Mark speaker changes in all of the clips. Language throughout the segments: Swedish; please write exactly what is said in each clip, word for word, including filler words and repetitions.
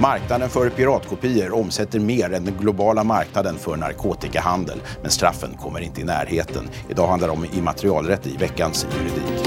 Speaker 1: Marknaden för piratkopior omsätter mer än den globala marknaden för narkotikahandel, men straffen kommer inte i närheten. Idag handlar det om immaterialrätt i veckans juridik.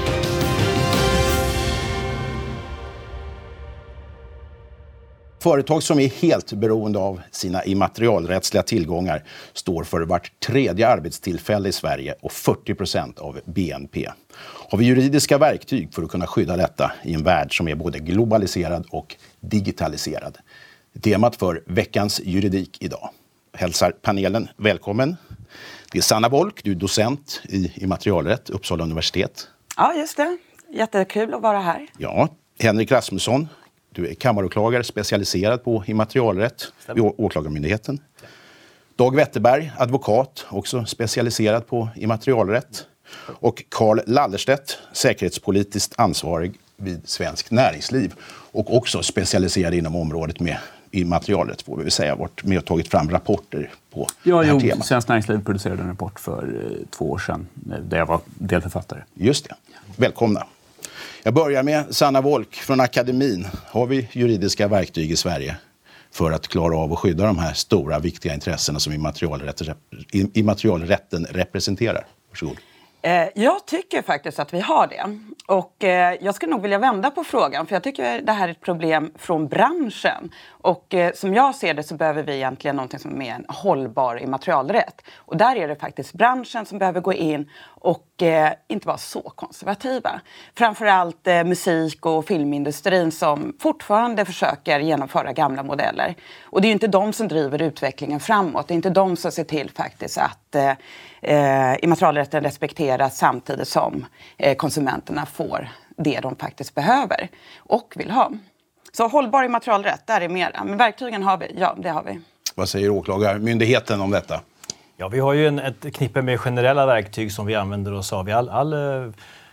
Speaker 1: Företag som är helt beroende av sina immaterialrättsliga tillgångar står för vart tredje arbetstillfälle i Sverige och fyrtio procent av B N P. Har vi juridiska verktyg för att kunna skydda detta i en värld som är både globaliserad och digitaliserad? Temat för veckans juridik idag. Hälsar panelen välkommen. Det är Sanna Wolk, du är docent i immaterialrätt, Uppsala universitet.
Speaker 2: Ja, just det. Jättekul att vara här.
Speaker 1: Ja, Henrik Rasmusson. Du är kammaråklagare specialiserad på immaterialrätt vid Åklagarmyndigheten. Dag Wetterberg, advokat, också specialiserad på immaterialrätt. Och Carl Lallerstedt, säkerhetspolitiskt ansvarig vid Svensk Näringsliv. Och också specialiserad inom området med immaterialrätt, får vi säga, varit med och tagit fram rapporter på
Speaker 3: ja,
Speaker 1: det här
Speaker 3: jo,
Speaker 1: temat.
Speaker 3: Svensk Näringsliv producerade en rapport för eh, två år sedan där jag var delförfattare.
Speaker 1: Just det. Välkomna. Jag börjar med Sanna Wolk från akademin. Har vi juridiska verktyg i Sverige för att klara av att skydda de här stora, viktiga intressena som immaterialrätten, immaterialrätten representerar? Varsågod.
Speaker 2: Jag tycker faktiskt att vi har det. Och jag skulle nog vilja vända på frågan. För jag tycker det här är ett problem från branschen. Och som jag ser det så behöver vi egentligen någonting som är en hållbar immaterialrätt. Och där är det faktiskt branschen som behöver gå in och inte vara så konservativa. Framförallt musik- och filmindustrin som fortfarande försöker genomföra gamla modeller. Och det är ju inte de som driver utvecklingen framåt. Det är inte de som ser till faktiskt att eh, immaterialrätten respekteras samtidigt som eh, konsumenterna får det de faktiskt behöver och vill ha. Så hållbar immaterialrätt, där är mera. Men verktygen har vi, ja det har vi.
Speaker 1: Vad säger åklagarmyndigheten om detta?
Speaker 4: Ja, vi har ju en, ett knippe med generella verktyg som vi använder oss av i all, all uh,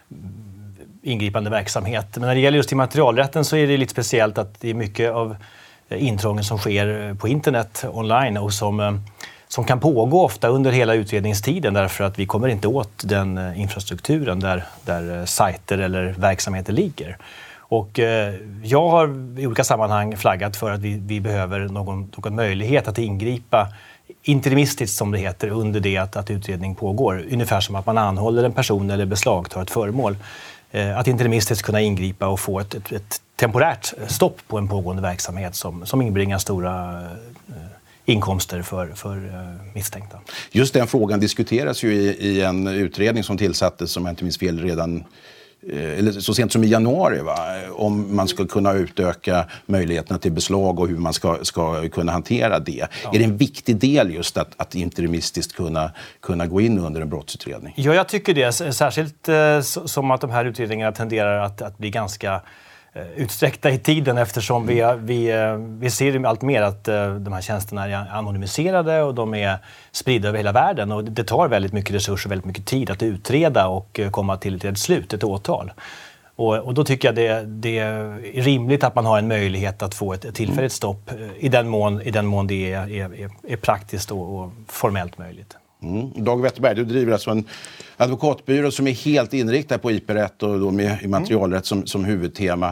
Speaker 4: ingripande verksamhet. Men när det gäller just immaterialrätten så är det lite speciellt att det är mycket av intrången som sker på internet online och som, uh, som kan pågå ofta under hela utredningstiden därför att vi kommer inte åt den uh, infrastrukturen där, där uh, sajter eller verksamheter ligger. Och eh, jag har i olika sammanhang flaggat för att vi, vi behöver någon, någon möjlighet att ingripa interimistiskt som det heter under det att, att utredning pågår. Ungefär som att man anhåller en person eller beslagtar ett föremål. Eh, att interimistiskt kunna ingripa och få ett, ett, ett temporärt stopp på en pågående verksamhet som, som inbringar stora eh, inkomster för, för eh, misstänkta. Just
Speaker 1: den frågan diskuteras ju i, i en utredning som tillsattes, som jag inte minns fel, redan eller så sent som i januari, va? Om man ska kunna utöka möjligheterna till beslag och hur man ska, ska kunna hantera det. Ja. Är det en viktig del just att, att interimistiskt kunna, kunna gå in under en brottsutredning?
Speaker 4: Ja, jag tycker det. Särskilt eh, som att de här utredningarna tenderar att, att bli ganska utsträckta i tiden eftersom vi, vi, vi ser allt mer att de här tjänsterna är anonymiserade och de är spridda över hela världen och det tar väldigt mycket resurser och väldigt mycket tid att utreda och komma till ett slut, ett åtal. Och, och då tycker jag det, det är rimligt att man har en möjlighet att få ett, ett tillfälligt stopp i den mån, i den mån det är, är, är praktiskt och, och formellt möjligt.
Speaker 1: Mm. Dag Wetterberg, du driver alltså en advokatbyrå som är helt inriktad på I P-rätt och då med immaterialrätt som, som huvudtema.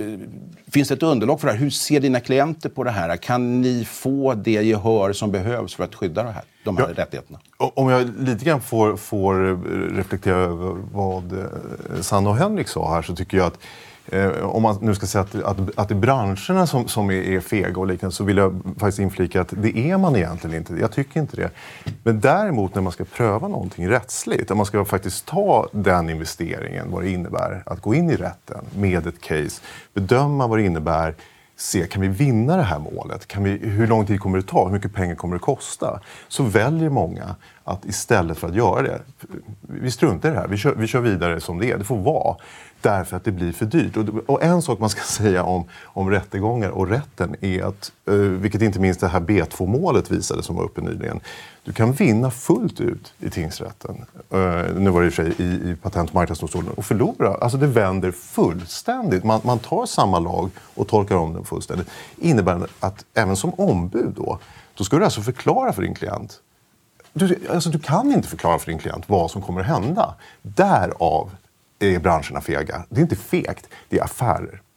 Speaker 1: Finns det ett underlag för det här? Hur ser dina klienter på det här? Kan ni få det gehör som behövs för att skydda det här, de här ja, rättigheterna?
Speaker 5: Om jag lite grann får, får reflektera över vad Sanna och Henrik sa här så tycker jag att Eh, om man nu ska säga att, att, att det är branscherna som, som är, är fega och liknande så vill jag faktiskt inflika att det är man egentligen inte. Jag tycker inte det. Men däremot när man ska pröva någonting rättsligt, att man ska faktiskt ta den investeringen, vad det innebär att gå in i rätten med ett case, bedöma vad det innebär, se kan vi vinna det här målet, kan vi, hur lång tid kommer det ta, hur mycket pengar kommer det kosta, så väljer många att istället för att göra det, vi struntar i det här, vi kör, vi kör vidare som det är, det får vara. Därför att det blir för dyrt. Och, och en sak man ska säga om, om rättegångar och rätten är att, eh, vilket inte minst det här B två-målet visade som var uppe nyligen, du kan vinna fullt ut i tingsrätten, eh, nu var det i och för sig i, i patent- och marknadsdomstolen, och förlora. Alltså det vänder fullständigt. Man, man tar samma lag och tolkar om den fullständigt. Innebär att även som ombud då, då ska du alltså förklara för din klient. Du, alltså du kan inte förklara för din klient vad som kommer att hända. Därav är branscherna fega. Det är inte fegt, det är affärer.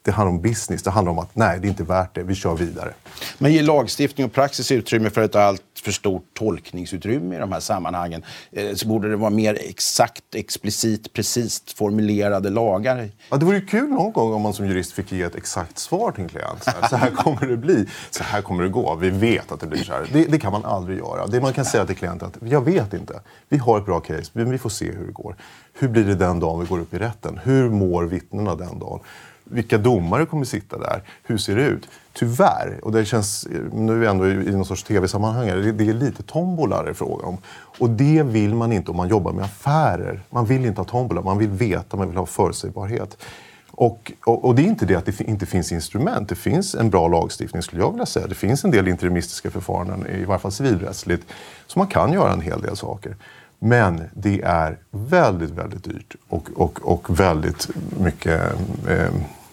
Speaker 5: Det handlar om business. Det handlar om att nej, det är inte värt det. Vi kör vidare.
Speaker 1: Men ger lagstiftning och praxis utrymme för ett allt för stort tolkningsutrymme i de här sammanhangen? Eh, så borde det vara mer exakt, explicit, precis formulerade lagar?
Speaker 5: Ja, det vore ju kul någon gång om man som jurist fick ge ett exakt svar till en klient. Så här, så här kommer det bli. Så här kommer det gå. Vi vet att det blir så här. Det, det kan man aldrig göra. Det man kan säga till klienten att jag vet inte. Vi har ett bra case, men vi får se hur det går. Hur blir det den dagen vi går upp i rätten? Hur mår vittnena den dagen? Vilka domare kommer sitta där? Hur ser det ut? Tyvärr, och det känns, nu är vi ändå i någon sorts tv-sammanhang, det, det är lite tombolar i fråga om. Och det vill man inte om man jobbar med affärer. Man vill inte ha tombolar, man vill veta, man vill ha förutsägbarhet. Och, och, och det är inte det att det inte finns instrument. Det finns en bra lagstiftning skulle jag vilja säga. Det finns en del interimistiska förfaranden, i varje fall civilrättsligt, så man kan göra en hel del saker. Men det är väldigt, väldigt dyrt och, och, och väldigt mycket eh,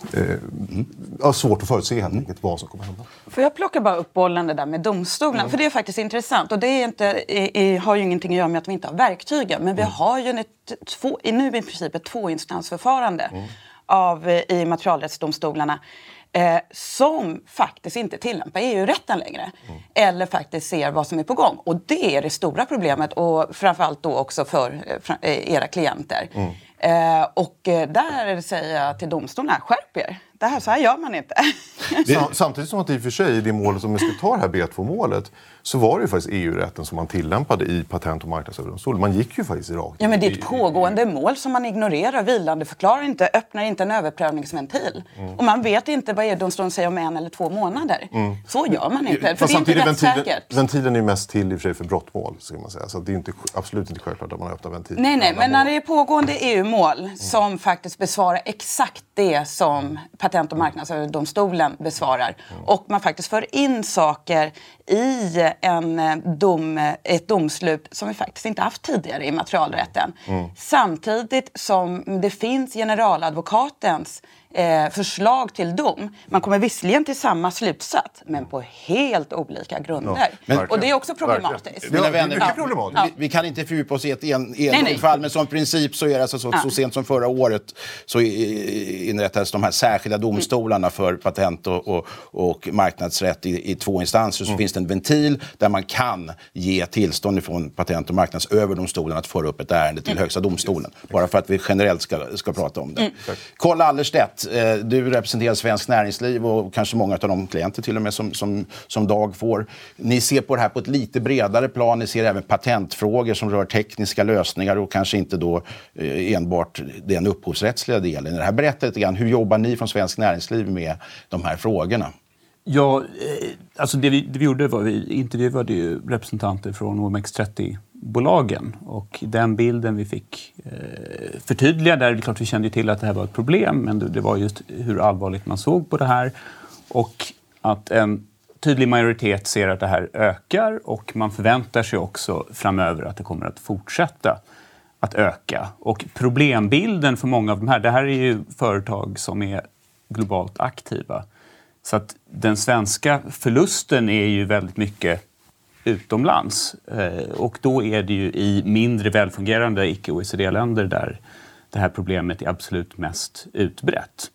Speaker 5: eh, svårt att förutse helt enkelt vad som kommer hända.
Speaker 2: Får jag plocka bara upp bollen det där med domstolen? Mm. För det är faktiskt intressant. Och det är inte, är, är, har ju ingenting att göra med att vi inte har verktygen. Men vi mm. har ju ett, två, nu i princip ett tvåinstansförfarande mm. av, i materialrättsdomstolarna. Eh, som faktiskt inte tillämpar E U-rätten längre. Mm. Eller faktiskt ser vad som är på gång. Och det är det stora problemet. Och framförallt då också för eh, era klienter. Mm. Eh, och eh, där säger jag till domstolarna, skärp er. Det här, så här gör man inte.
Speaker 5: Samtidigt som att i och för sig i det målet, om vi ska ta det här B två-målet, så var det ju faktiskt E U-rätten som man tillämpade i patent- och marknadsöverdomstolen. Man gick ju faktiskt rakt.
Speaker 2: Ja, men det är ett pågående mål som man ignorerar. Vilande förklarar inte, öppnar inte en överprövningsventil. Mm. Och man vet inte vad E-domstolen säger om en eller två månader. Mm. Så gör man inte, för
Speaker 5: Fast
Speaker 2: det är inte
Speaker 5: ventilen,
Speaker 2: rättssäkert.
Speaker 5: Ventilen är mest till i och för sig för brottmål, ska man säga. Så det är inte, absolut inte självklart att man öppnar ventilen.
Speaker 2: Nej, nej, men mål. När det är pågående E U-mål mm. som faktiskt besvarar exakt det som patent- och marknadsöverdomstolen besvarar. Mm. Och man faktiskt för in saker i en dom, ett domslut som vi faktiskt inte haft tidigare i materialrätten. Mm. Samtidigt som det finns generaladvokatens eh, förslag till dom. Man kommer visserligen till samma slutsats, men på helt olika grunder. Ja, och det är också problematiskt.
Speaker 1: Mina vänner,
Speaker 5: ja, problematiskt.
Speaker 1: Vi, vi kan inte fördjupa oss i ett en, enskilt fall, men som princip så är det alltså så, ja. så sent som förra året så inrättades de här särskilda domstolarna för patent och, och, och marknadsrätt i, i två instanser. Så mm. finns det en ventil där man kan ge tillstånd från patent- och marknadsöverdomstolen att föra upp ett ärende till mm. högsta domstolen. Bara för att vi generellt ska, ska prata om det. Mm. Carl Allerstedt, du representerar Svensk Näringsliv och kanske många av de klienter till och med som, som, som Dag får. Ni ser på det här på ett lite bredare plan. Ni ser även patentfrågor som rör tekniska lösningar och kanske inte då enbart den upphovsrättsliga delen. Det här berättar lite grann, hur jobbar ni från Svensk Näringsliv med de här frågorna?
Speaker 3: Ja, alltså det vi, det vi gjorde var vi intervjuade ju representanter från O M X trettio-bolagen och den bilden vi fick eh, förtydliga där, det är klart vi kände till att det här var ett problem, men det, det var just hur allvarligt man såg på det här och att en tydlig majoritet ser att det här ökar och man förväntar sig också framöver att det kommer att fortsätta att öka. Och problembilden för många av de här, det här är ju företag som är globalt aktiva. Så att den svenska förlusten är ju väldigt mycket utomlands. Och då är det ju i mindre välfungerande icke-O E C D-länder där det här problemet är absolut mest utbrett.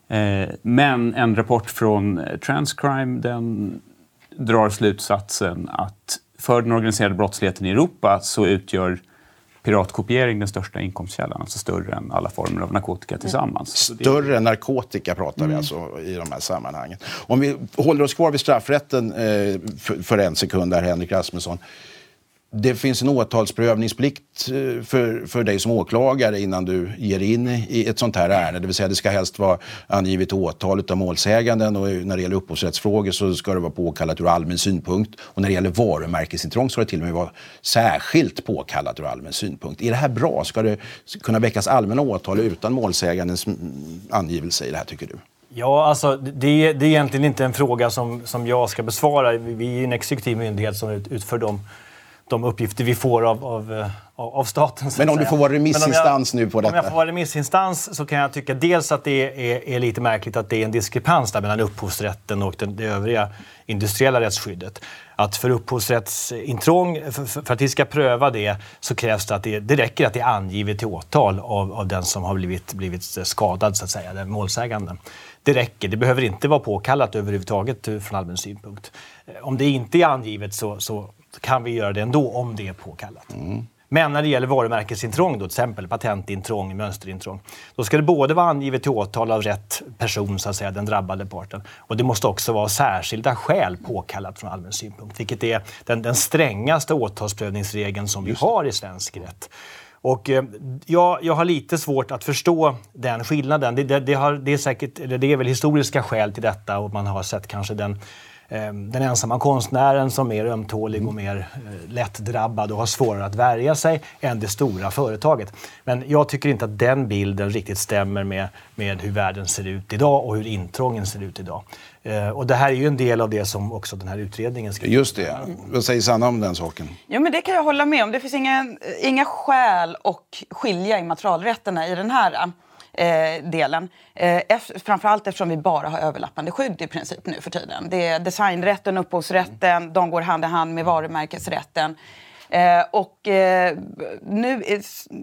Speaker 3: Men en rapport från Transcrime, den drar slutsatsen att för den organiserade brottsligheten i Europa så utgör piratkopiering den största inkomstkällan, alltså större än alla former av narkotika tillsammans.
Speaker 1: Större än narkotika pratar mm. vi alltså i de här sammanhangen. Om vi håller oss kvar vid straffrätten eh, för, för en sekund där, Henrik Rasmusson. Det finns en åtalsprövningsplikt för, för dig som åklagare innan du ger in i ett sånt här ärende. Det vill säga det ska helst vara angivet åtal av målsäganden och när det gäller upphovsrättsfrågor så ska det vara påkallat ur allmän synpunkt. Och när det gäller varumärkesintrång ska det till och med vara särskilt påkallat ur allmän synpunkt. Är det här bra? Ska det kunna väckas allmänna åtal utan målsägandens angivelse i det här, tycker du?
Speaker 4: Ja, alltså det, det är egentligen inte en fråga som, som jag ska besvara. Vi är en exekutiv myndighet som utför de de uppgifter vi får av, av, av staten.
Speaker 1: Men om du får vara remissinstans
Speaker 4: jag,
Speaker 1: nu på detta?
Speaker 4: Om jag får vara remissinstans så kan jag tycka dels att det är, är lite märkligt att det är en diskrepans där mellan upphovsrätten och den, det övriga industriella rättsskyddet. Att för upphovsrättsintrång, för, för att vi ska pröva det, så krävs det att det, det räcker att det är angivet till åtal av, av den som har blivit, blivit skadad, så att säga, den målsäganden. Det räcker, det behöver inte vara påkallat överhuvudtaget från allmän synpunkt. Om det inte är angivet så, så kan vi göra det ändå om det är påkallat. Mm. Men när det gäller varumärkesintrång, då, till exempel patentintrång, mönsterintrång, då ska det både vara angivet till åtal av rätt person, så att säga, den drabbade parten, och det måste också vara särskilda skäl påkallat från allmän synpunkt, vilket är den, den strängaste åtalsprövningsregeln som vi har i svensk rätt. Och eh, jag, jag har lite svårt att förstå den skillnaden. Det, det, det, har, det, är säkert, det är väl historiska skäl till detta, och man har sett kanske den den ensamma konstnären som är ömtålig och mer eh, lättdrabbad och har svårare att värja sig än det stora företaget. Men jag tycker inte att den bilden riktigt stämmer med, med hur världen ser ut idag och hur intrången ser ut idag. Eh, och det här är ju en del av det som också den här utredningen ska...
Speaker 1: Just det. Vad säger Sanna om den saken?
Speaker 2: Ja, men det kan jag hålla med om. Det finns inga, inga skäl att skilja immaterialrätterna i den här Eh, delen. Eh, efter, framförallt eftersom vi bara har överlappande skydd i princip nu för tiden. Det är designrätten, upphovsrätten, de går hand i hand med varumärkesrätten. Eh, och eh, nu är,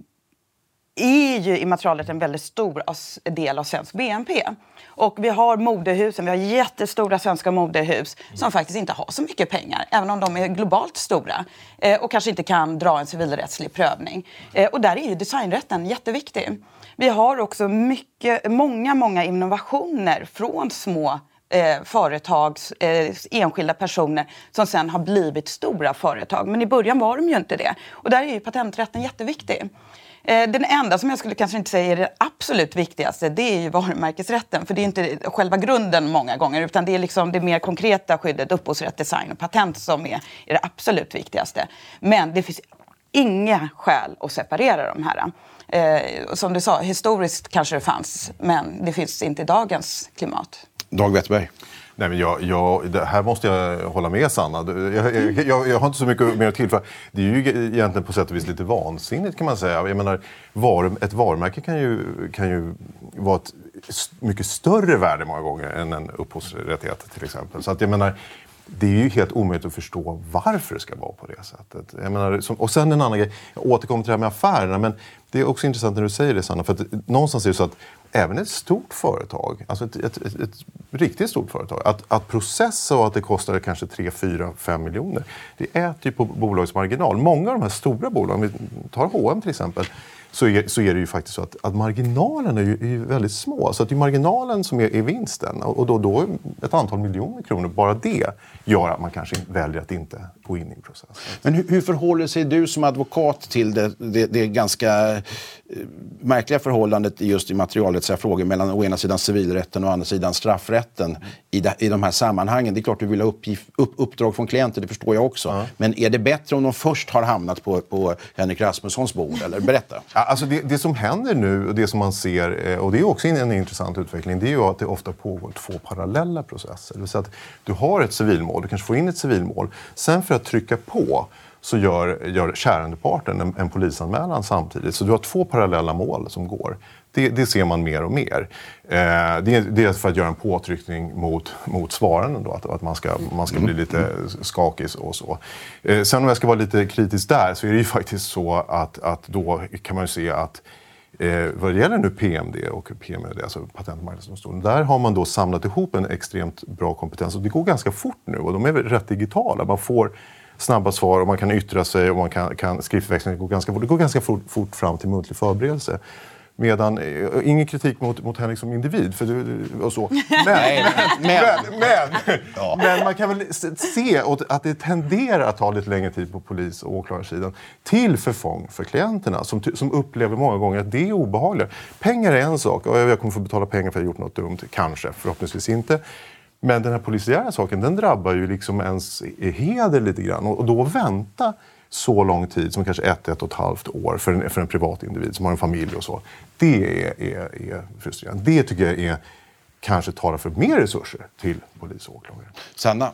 Speaker 2: är ju immaterialrätt en väldigt stor del av svensk B N P. Och vi har modehusen, vi har jättestora svenska modehus som faktiskt inte har så mycket pengar, även om de är globalt stora, eh, och kanske inte kan dra en civilrättslig prövning. Eh, och där är ju designrätten jätteviktig. Vi har också mycket, många, många innovationer från små eh, företags, eh, enskilda personer som sen har blivit stora företag. Men i början var de ju inte det. Och där är ju patenträtten jätteviktig. Eh, den enda som jag skulle kanske inte säga är det absolut viktigaste, det är ju varumärkesrätten. För det är inte själva grunden många gånger, utan det är liksom det mer konkreta skyddet, upphovsrätt, design och patent som är, är det absolut viktigaste. Men det finns inga skäl att separera de här. Eh, som du sa, historiskt kanske det fanns, men det finns inte i dagens klimat.
Speaker 1: Dag Wetterberg.
Speaker 5: Nej, men jag, jag, det här måste jag hålla med Sanna. Jag, jag, jag, jag har inte så mycket mer att tillföra. Det är ju egentligen på sätt och vis lite vansinnigt, kan man säga. Jag menar, var, ett varumärke kan ju, kan ju vara ett mycket större värde många gånger än en upphovsrättighet till exempel. Så att jag menar, det är ju helt omöjligt att förstå varför det ska vara på det sättet. Jag menar, som, och sen en annan grej, jag återkommer till det här med affärerna, men det är också intressant när du säger det, Sanna, för att någonstans är det så att även ett stort företag, alltså ett, ett, ett, ett riktigt stort företag, att, att processa och att det kostar kanske tre, fyra, fem miljoner, det äter ju på bolagsmarginal. Många av de här stora bolagen, vi tar H och M till exempel, så är, så är det ju faktiskt så att, att marginalen är ju, är ju väldigt små. Så att det är marginalen som är, är vinsten. Och då, då ett antal miljoner kronor, bara det gör att man kanske väljer att inte gå in i processen.
Speaker 1: Men hur, hur förhåller sig du som advokat till det, det, det ganska eh, märkliga förhållandet i just i materialrättsliga frågor mellan å ena sidan civilrätten och å andra sidan straffrätten mm. i, de, i de här sammanhangen? Det är klart du vill ha uppgif, upp, uppdrag från klienter, det förstår jag också. Mm. Men är det bättre om de först har hamnat på, på Henrik Rasmussons bord? Eller berätta.
Speaker 5: Ja, alltså det, det som händer nu och det som man ser, och det är också en, en intressant utveckling, det är ju att det ofta pågår två parallella processer. Det vill säga att du har ett civilmål, du kanske får in ett civilmål. Sen för att trycka på så gör, gör kärandeparten en, en polisanmälan samtidigt. Så du har två parallella mål som går. Det, det ser man mer och mer. Eh, det, det är för att göra en påtryckning mot, mot svararen då, att, att man ska, man ska bli lite skakig och så. Eh, sen om jag ska vara lite kritisk där så är det ju faktiskt så att, att då kan man ju se att Eh, vad det gäller nu P M D och P M D, alltså Patent- och marknadsdomstolen, där har man då samlat ihop en extremt bra kompetens och det går ganska fort nu och de är rätt digitala. Man får snabba svar och man kan yttra sig och man kan, kan skriftväxling går ganska fort. Det går ganska fort, fort fram till muntlig förberedelse. Medan, eh, ingen kritik mot, mot Henrik som individ, för du, och så. Men,
Speaker 1: Nej, men,
Speaker 5: men, men,
Speaker 1: ja.
Speaker 5: men man kan väl se att det tenderar att ta lite längre tid på polis- och åklagarsidan till förfång för klienterna som, som upplever många gånger att det är obehagligt. Pengar är en sak och jag kommer få betala pengar för att jag gjort något dumt, kanske, förhoppningsvis inte. Men den här polisiära saken, den drabbar ju liksom ens heder lite grann och, och då vänta så lång tid som kanske ett, ett och ett halvt år för en, för en privat individ som har en familj och så. Det är, är, är frustrerande. Det tycker jag är, kanske talar för mer resurser till polis och åklagare.
Speaker 1: Sanna?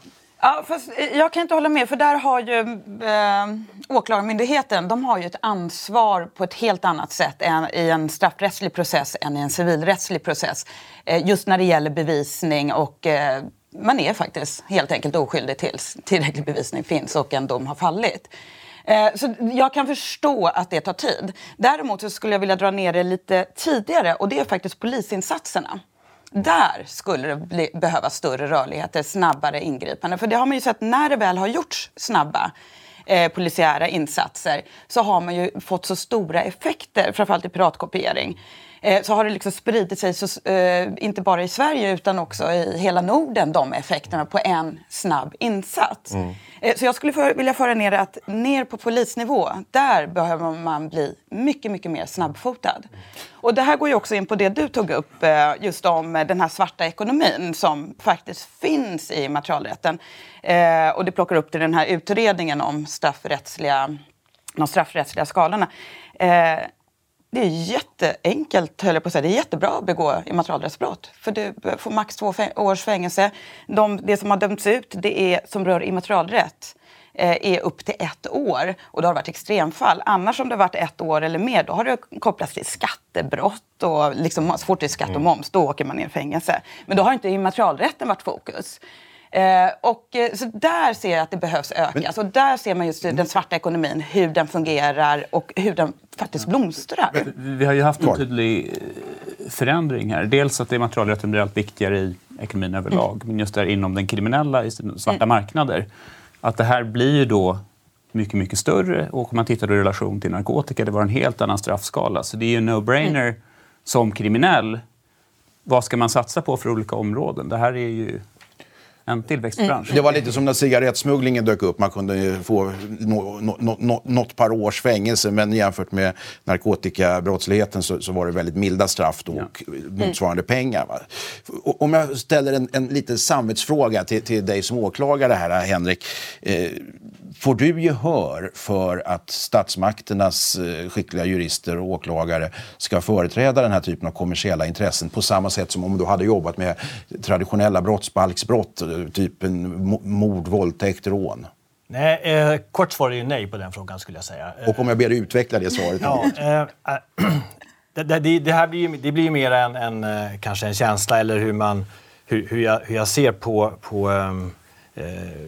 Speaker 2: Ja, fast jag kan inte hålla med, för där har ju eh, åklagarmyndigheten, de har ju ett ansvar på ett helt annat sätt än i en straffrättslig process än i en civilrättslig process. Eh, just när det gäller bevisning och eh, man är faktiskt helt enkelt oskyldig tills tillräcklig bevisning finns och en dom har fallit. Eh, så jag kan förstå att det tar tid. Däremot så skulle jag vilja dra ner det lite tidigare, och det är faktiskt polisinsatserna. Där skulle det bli, behöva större rörligheter, snabbare ingripande. För det har man ju sett när det väl har gjorts snabba eh, polisiära insatser, så har man ju fått så stora effekter, framförallt i piratkopiering. Eh, så har det liksom spridit sig, så, eh, inte bara i Sverige utan också i hela Norden, de effekterna på en snabb insats. Mm. Eh, så jag skulle för, vilja föra ner det att ner på polisnivå, där behöver man bli mycket, mycket mer snabbfotad. Och det här går ju också in på det du tog upp, eh, just om den här svarta ekonomin som faktiskt finns i materialrätten. Eh, och det plockar upp till den här utredningen om straffrättsliga, de straffrättsliga skalorna. Eh, Det är jätteenkelt, höll jag på att säga. Det är jättebra att begå immaterialrättsbrott. För du får max två fäng- års fängelse. De, det som har dömts ut, det är, som rör immaterialrätt, eh, är upp till ett år. Och det har varit extremfall. Annars om det har varit ett år eller mer, då har det kopplats till skattebrott. Och liksom, så fort det är skatt och moms, då åker man ner i fängelse. Men då har inte immaterialrätten varit fokus. Eh, och, eh, så där ser jag att det behövs ökas. Och där ser man just den svarta ekonomin, hur den fungerar och hur den faktiskt blomstrar.
Speaker 3: Vi har ju haft en tydlig förändring här. Dels att immaterialrätten blir allt viktigare i ekonomin överlag. Mm. Men just där inom den kriminella, i svarta mm. marknader. Att det här blir ju då mycket, mycket större. Och om man tittar i relation till narkotika, det var en helt annan straffskala. Så det är ju en no-brainer mm. som kriminell. Vad ska man satsa på för olika områden? Det här är ju en tillväxtbransch.
Speaker 1: Mm. Det var lite som när cigarettsmugglingen dök upp. Man kunde få no, no, no, något par års fängelse, men jämfört med narkotikabrottsligheten så, så var det väldigt milda straff då, och ja. motsvarande mm. pengar. Va? Och om jag ställer en, en liten samvetsfråga till, till dig som åklagare här, Henrik. Eh, får du gehör för att statsmakternas eh, skickliga jurister och åklagare ska företräda den här typen av kommersiella intressen på samma sätt som om du hade jobbat med traditionella brottsbalksbrott, typen mord, våldtäkt, rån?
Speaker 4: Nej, eh, kort svar är ju nej på den frågan, skulle jag säga.
Speaker 1: Och om jag ber dig utveckla det svaret?
Speaker 4: ja, eh, äh, det, det, det här blir ju, det blir ju mer en, en, kanske en känsla, eller hur, man, hur, hur, jag, hur jag ser på, på eh,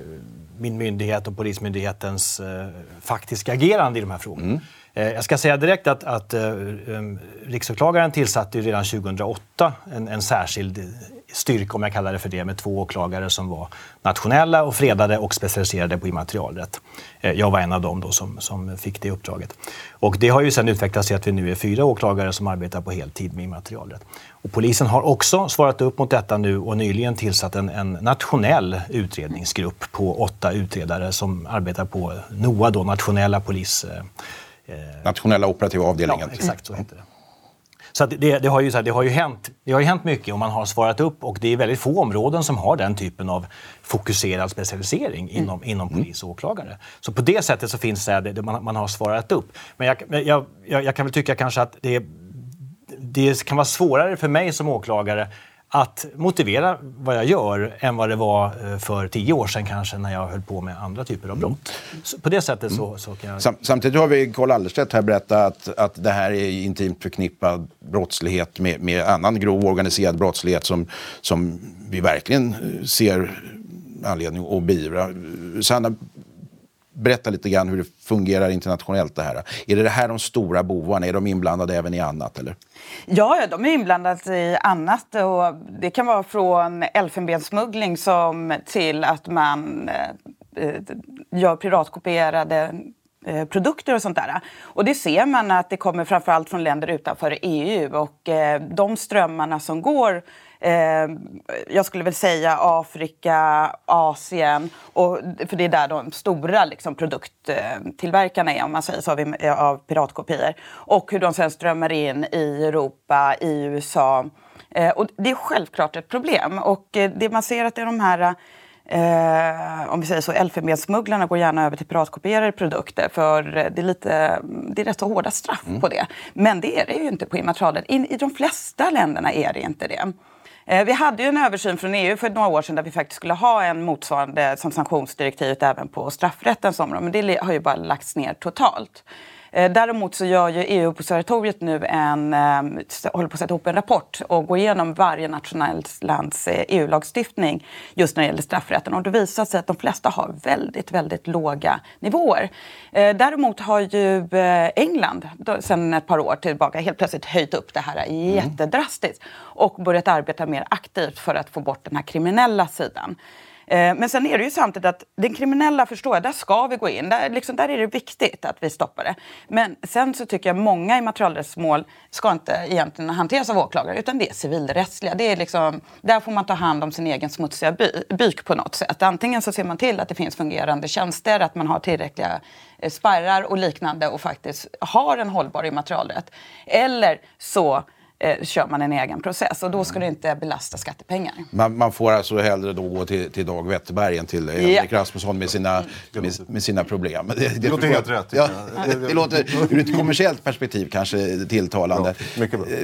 Speaker 4: min myndighet och polismyndighetens eh, faktiska agerande i de här frågorna. Mm. Eh, jag ska säga direkt att, att eh, riksåklagaren tillsatte ju redan tjugohundraåtta en, en särskild styrka, om jag kallar det för det, med två åklagare som var nationella och fredade och specialiserade på immaterialrätt. Eh, jag var en av dem då som, som fick det uppdraget. Och det har ju sedan utvecklats till att vi nu är fyra åklagare som arbetar på heltid med immaterialrätt. Och polisen har också svarat upp mot detta nu och nyligen tillsatt en, en nationell utredningsgrupp på åtta utredare som arbetar på N O A, då, nationella polis... Eh,
Speaker 1: nationella operativa avdelningen.
Speaker 4: Ja, exakt så heter det. Så att det, det, har ju, så här, det, har ju hänt, det har ju hänt mycket och man har svarat upp, och det är väldigt få områden som har den typen av fokuserad specialisering inom, mm. inom polis och åklagare. Så på det sättet så finns det, det man, man har svarat upp. Men jag, jag, jag, jag kan väl tycka kanske att det, det kan vara svårare för mig som åklagare att motivera vad jag gör än vad det var för tio år sedan kanske, när jag höll på med andra typer av brott. Så på det sättet så, så kan jag...
Speaker 1: Sam, samtidigt har vi Karl Allerstedt här berättat att, att det här är intimt förknippad brottslighet med, med annan grov organiserad brottslighet som, som vi verkligen ser anledning att beivra. Sanna, berätta lite grann hur det fungerar internationellt det här. Är det det här de stora bovarna? Är de inblandade även i annat, eller?
Speaker 2: Ja, de är inblandade i annat. Och det kan vara från elfenbenssmuggling som till att man eh, gör piratkopierade eh, produkter och sånt där. Och det ser man att det kommer framförallt från länder utanför E U. Och eh, de strömmarna som går, eh, jag skulle väl säga Afrika, Asien, och, för det är där de stora liksom, produkttillverkarna är, om man säger så, av, av piratkopior. Och hur de sen strömmar in i Europa, i U S A. Eh, och det är självklart ett problem. Och eh, det man ser att det är de här... Eh, om vi säger så, elfenbenssmugglarna går gärna över till piratkopierade produkter, för det är lite, det är rätt så hårda straff mm. på det. Men det är det ju inte på immaterialrätt. I, I de flesta länderna är det inte det. Vi hade ju en översyn från E U för några år sedan där vi faktiskt skulle ha en motsvarande som sanktionsdirektivet även på straffrättens område. Men det har ju bara lagts ner totalt. Däremot så gör ju E U-observatoriet nu en, håller på att sätta ihop en rapport och går igenom varje nationellt lands E U-lagstiftning just när det gäller straffrätten. Och det visar sig att de flesta har väldigt, väldigt låga nivåer. Däremot har ju England sedan ett par år tillbaka helt plötsligt höjt upp det här jättedrastiskt och börjat arbeta mer aktivt för att få bort den här kriminella sidan. Men sen är det ju samtidigt att den kriminella, förstår jag, där ska vi gå in. Där, liksom, där är det viktigt att vi stoppar det. Men sen så tycker jag många immaterialrättsmål ska inte egentligen hanteras av åklagare utan det är civilrättsliga. Det är liksom, där får man ta hand om sin egen smutsiga by, byk på något sätt. Antingen så ser man till att det finns fungerande tjänster, att man har tillräckliga spärrar och liknande och faktiskt har en hållbar immaterialrätt. Eller så Eh, kör man en egen process och då ska det inte belasta skattepengar.
Speaker 1: Man, man får alltså hellre då gå till, till Dag Wetterberg än till Henrik ja. Rasmusson med sina, med, med sina problem. Det, det,
Speaker 5: det låter helt rätt.
Speaker 1: Ja, det, det låter ur ett kommersiellt perspektiv kanske tilltalande.
Speaker 5: Ja, mycket bra.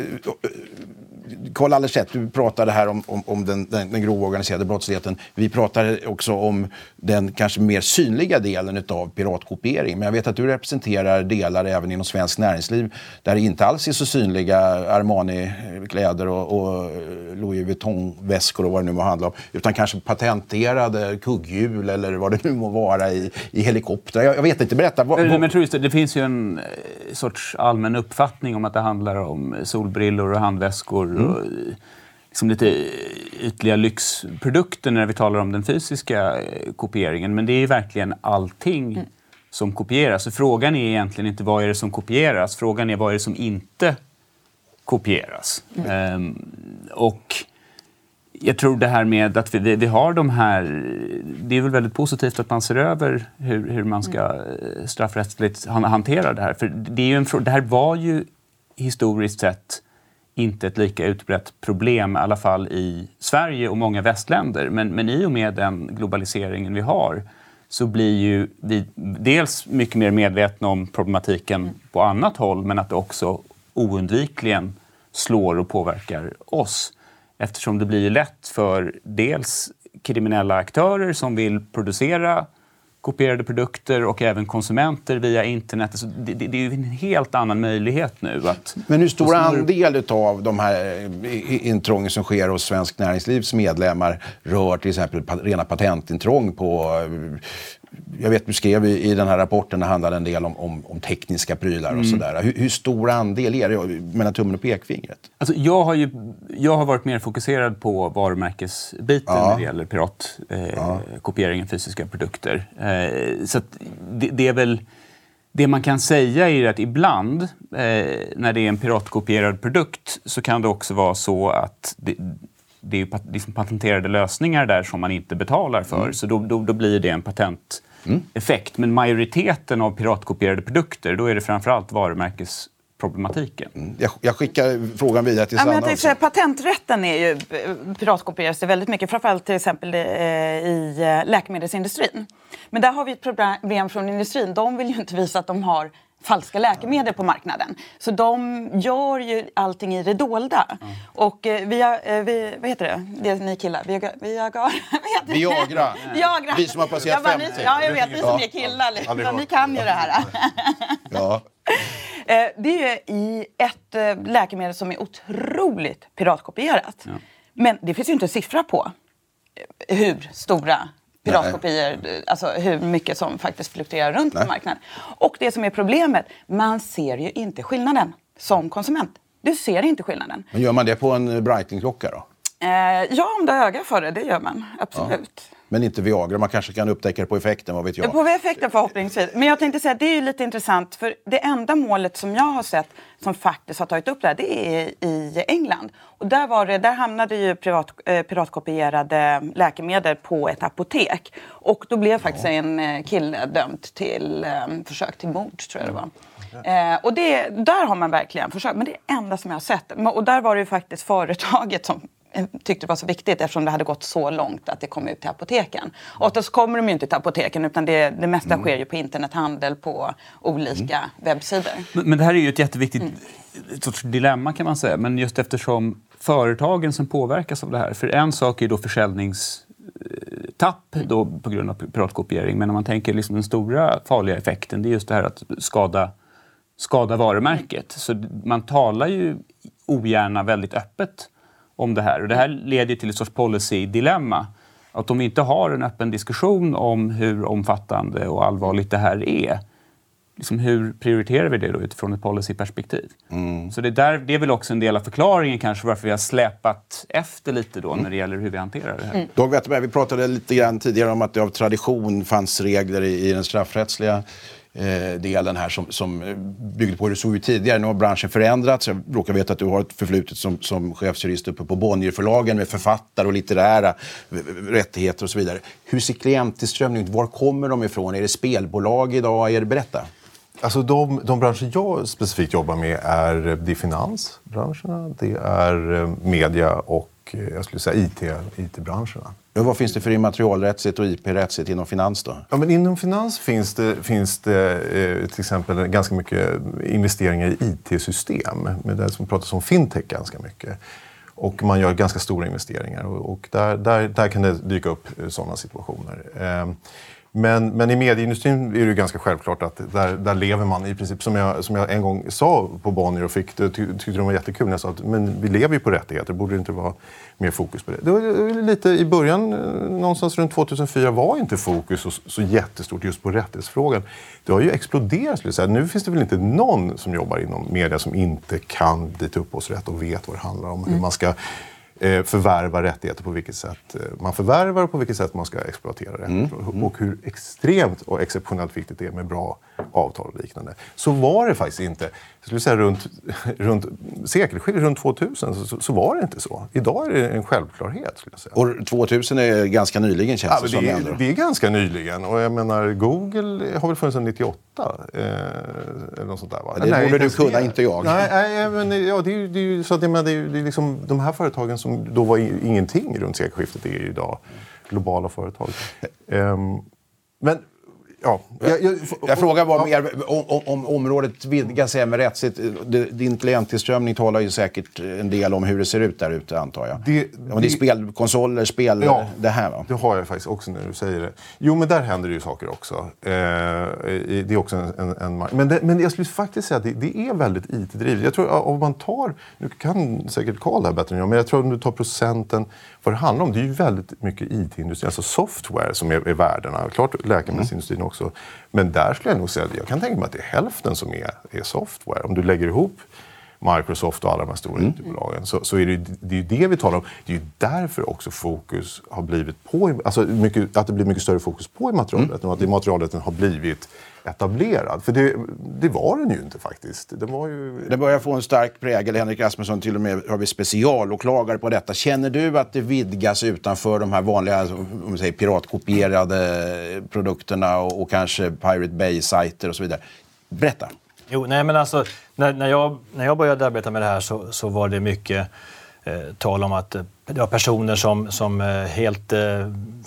Speaker 1: Carl Allerstedt, du pratade här om, om, om den, den, den grova organiserade brottsligheten. Vi pratade också om den kanske mer synliga delen av piratkopiering. Men jag vet att du representerar delar även inom svensk näringsliv där det inte alls är så synliga Armani-kläder och, och Louis Vuitton-väskor och vad det nu må handla om. Utan kanske patenterade kugghjul eller vad det nu må vara i, i helikopter. Jag, jag vet inte, berätta. Vad,
Speaker 3: men, men tror just det, det finns ju en sorts allmän uppfattning om att det handlar om solbrillor och handväskor. Mm. Och liksom lite ytliga lyxprodukter när vi talar om den fysiska kopieringen. Men det är ju verkligen allting mm. som kopieras. Så frågan är egentligen inte vad är det som kopieras. Frågan är vad är det som inte kopieras. Mm. Um, och jag tror det här med att vi, vi har de här... Det är väl väldigt positivt att man ser över hur, hur man ska mm. straffrättsligt hantera det här. För det, är ju en, det här var ju historiskt sett inte ett lika utbrett problem, i alla fall i Sverige och många västländer. Men, men i och med den globaliseringen vi har så blir ju vi dels mycket mer medvetna om problematiken mm. på annat håll, men att det också oundvikligen slår och påverkar oss. Eftersom det blir lätt för dels kriminella aktörer som vill producera kopierade produkter och även konsumenter via internet. Alltså det, det, det är ju en helt annan möjlighet nu. Att
Speaker 1: Men hur stor stor... andel av de här intrången som sker hos Svensk Näringslivs medlemmar rör till exempel rena patentintrång på... Jag vet, du skrev i den här rapporten, det handlade en del om, om, om tekniska prylar och mm. sådär. Hur, hur stor andel är det mellan tummen och pekfingret?
Speaker 3: Alltså jag, har ju, jag har varit mer fokuserad på varumärkesbiten ja. när det gäller piratkopieringen, eh, ja. fysiska produkter. Eh, så att det, det är väl... Det man kan säga är att ibland eh, när det är en piratkopierad produkt så kan det också vara så att... Det, Det är ju liksom patenterade lösningar där som man inte betalar för. Mm. Så då, då, då blir det en patenteffekt. Mm. Men majoriteten av piratkopierade produkter, då är det framförallt varumärkesproblematiken. Mm. Jag,
Speaker 1: jag skickar frågan vidare till Sanna. Ja, men
Speaker 2: säga, patenträtten är ju piratkopieras det väldigt mycket. Framförallt till exempel i läkemedelsindustrin. Men där har vi ett problem från industrin. De vill ju inte visa att de har falska läkemedel på marknaden. Så de gör ju allting i det dolda. Mm. Och eh, via, eh, vi, vad heter det? Det är ni killar. Viagra. Viagra.
Speaker 1: Viagra.
Speaker 2: Viagra.
Speaker 1: Vi som har passerat
Speaker 2: jag
Speaker 1: femtio.
Speaker 2: Ja, jag vet. Vi som är killar. Liksom. Ni kan ju det här.
Speaker 1: ja.
Speaker 2: eh, det är ju i ett eh, läkemedel som är otroligt piratkopierat. Ja. Men det finns ju inte en siffra på hur stora piratkopior, alltså hur mycket som faktiskt fluktuerar runt Nej. på marknaden. Och det som är problemet, man ser ju inte skillnaden som konsument. Du ser inte skillnaden.
Speaker 1: Men gör man det på en Breitling-klocka då?
Speaker 2: Eh, ja, om du har öga för det, det gör man. Absolut.
Speaker 1: Ja. Men inte Viagra, man kanske kan upptäcka det på effekten, vad vet jag?
Speaker 2: På effekten förhoppningsvis. Men jag tänkte säga att det är ju lite intressant, för det enda målet som jag har sett som faktiskt har tagit upp det här, det är i England. Och där, var det, där hamnade ju privat, eh, piratkopierade läkemedel på ett apotek. Och då blev faktiskt ja. en kille dömd till eh, försök till mord, tror jag det var. Eh, och det, där har man verkligen försökt, men det är det enda som jag har sett. Och där var det ju faktiskt företaget som tyckte det var så viktigt eftersom det hade gått så långt att det kom ut till apoteken. Och då så kommer de ju inte till apoteken utan det, det mesta mm. sker ju på internethandel på olika mm. webbsidor.
Speaker 3: Men, men det här är ju ett jätteviktigt mm. ett sorts dilemma kan man säga. Men just eftersom företagen som påverkas av det här. För en sak är då försäljningstapp då på grund av piratkopiering. Men om man tänker liksom den stora farliga effekten, det är just det här att skada, skada varumärket. Så man talar ju ogärna väldigt öppet om det här. Och det här leder till ett sorts policy-dilemma. Att om vi inte har en öppen diskussion om hur omfattande och allvarligt det här är, liksom hur prioriterar vi det då utifrån ett policyperspektiv? Mm. Så det, där, det är väl också en del av förklaringen kanske varför vi har släpat efter lite då mm. när det gäller hur vi hanterar det här. Mm.
Speaker 1: Dag Wetterberg, vi pratade lite grann tidigare om att det av tradition fanns regler i, i den straffrättsliga eh, delen här som, som byggde på hur det såg ut tidigare. Nu har branschen förändrats. Jag råkar veta att du har ett förflutet som, som chefsjurist uppe på Bonnierförlagen med författare och litterära rättigheter och så vidare. Hur ser klienttillströmningen ut? Var kommer de ifrån? Är det spelbolag idag? Är det berätta?
Speaker 5: Alltså de, de branscher jag specifikt jobbar med är det finansbranscherna, det är media och jag skulle säga I T, I T-branscherna.
Speaker 1: Ja, vad finns det för immaterialrättsligt och I P-rättsligt inom finans då?
Speaker 5: Ja, men inom finans finns det, finns det eh, till exempel ganska mycket investeringar i I T-system. Med det som pratas om fintech ganska mycket. Och man gör ganska stora investeringar och, och där, där, där kan det dyka upp sådana situationer. Eh, Men, men i medieindustrin är det ju ganska självklart att där, där lever man i princip, som jag, som jag en gång sa på Bonnier och fick, ty, tyckte de var jättekul när jag sa att men vi lever ju på rättigheter, borde det inte vara mer fokus på det. Det var lite i början, någonstans runt tvåtusenfyra var inte fokus så, så jättestort just på rättighetsfrågan. Det har ju exploderat, skulle jag säga. Nu finns det väl inte någon som jobbar inom media som inte kan dit upp oss rätt och vet vad det handlar om, mm. hur man ska förvärva rättigheter, på vilket sätt man förvärvar och på vilket sätt man ska exploatera det. Mm. Mm. Och hur extremt och exceptionellt viktigt det är med bra avtal och liknande. Så var det faktiskt inte. Jag skulle säga runt, runt sekelskiftet, runt tvåtusen, så, så var det inte så. Idag är det en självklarhet, skulle jag säga.
Speaker 1: Och tvåtusen är ganska nyligen, känns
Speaker 5: ja,
Speaker 1: det som.
Speaker 5: Det är, det är ganska nyligen. Och jag menar, Google har väl funnits sedan nittioåtta. Eh, eller något sånt där, va?
Speaker 1: Ja, det nej, borde du kunna, inte jag.
Speaker 5: Nej, nej men ja, det är ju det är, så att, men det är, det är liksom, de här företagen som då var ingenting runt sekelskiftet är ju idag globala företag. Um, men ja,
Speaker 1: jag, jag, jag frågar bara ja. mer om, om, om området vidgas med rättsligt. Din klienttillströmning talar ju säkert en del om hur det ser ut där ute, antar jag. Det, det, om det är spelkonsoler, spel,
Speaker 5: ja,
Speaker 1: det här, va?
Speaker 5: Det har jag faktiskt också när du säger det. Jo, men där händer det ju saker också. Eh, det är också en... en, en men, det, men jag skulle faktiskt säga att det, det är väldigt I T-drivet. Jag tror om man tar... Nu kan säkert Carl det här bättre än jag, men jag tror om du tar procenten... Vad det handlar om, det är ju väldigt mycket I T-industri, alltså software som är, är värdena. Klart läkemedelsindustrin mm. också. Men där skulle jag nog säga att jag kan tänka mig att det är hälften som är, är software. Om du lägger ihop Microsoft och alla de här stora mm. I T-bolagen så, så är det, det är ju det vi talar om. Det är ju därför också fokus har blivit på, alltså mycket, att det blir mycket större fokus på immaterialrätten mm. och att immaterialrätten har blivit etablerad. För det, det var den ju inte faktiskt. Det, var ju...
Speaker 1: det börjar få en stark prägel. Henrik Rasmusson, till och med har vi specialåklagare på detta. Känner du att det vidgas utanför de här vanliga om vi säger, piratkopierade produkterna och, och kanske Pirate Bay-sajter och så vidare? Berätta.
Speaker 4: Jo, nej men alltså, när, när, jag, när jag började arbeta med det här så, så var det mycket eh, tal om att eh, det var personer som, som eh, helt... Eh,